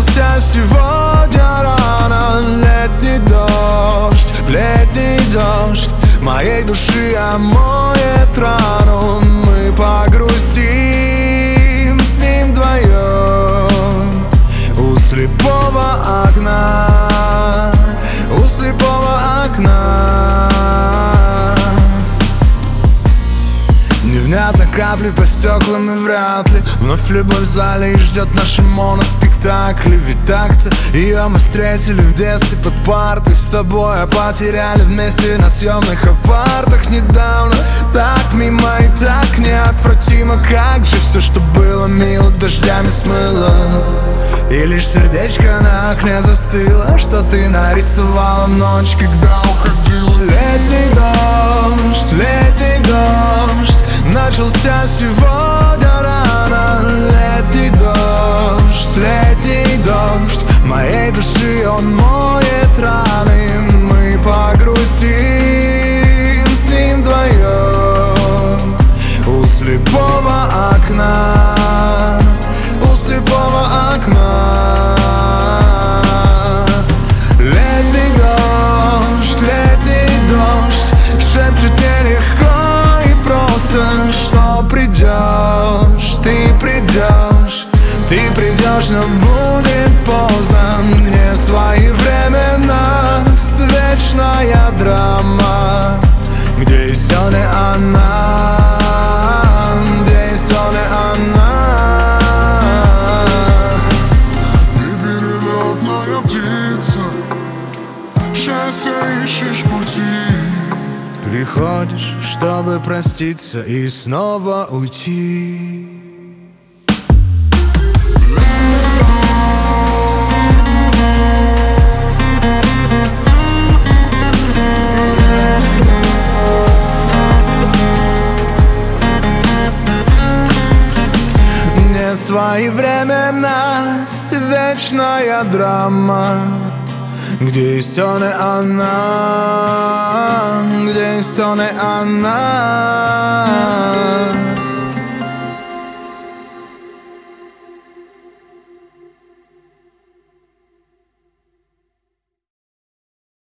Начался сегодня рано летний дождь моей души омоет рану. Мы погрустим с ним вдвоем у слепого окна, у слепого окна. Невнятно капли по стеклам и вряд ли вновь любовь в зале и ждет наши моноспектакли. Ведь так-то ее мы встретили в детстве под партой с тобой, а потеряли вместе на съемных апартах недавно. Так мимо и так неотвратимо, как же все, что было мило, дождями смыло. И лишь сердечко на окне застыло, что ты нарисовала в ночь, когда уходила. Летний дождь начался сегодня рано. Летний дождь моей души, он моет раны. Мы погрустим с ним вдвоем у слепого окна, у слепого окна. Летний дождь шепчет мне легко и просто, что придешь, ты придешь, но будет поздно. Не своевременность, вечная драма, где есть он и она, где есть он и она. Ты перелетная птица, счастье ищешь пути. Приходишь, чтобы проститься и снова уйти. Своевременность, вечная драма, где есть он и она, где есть он и она.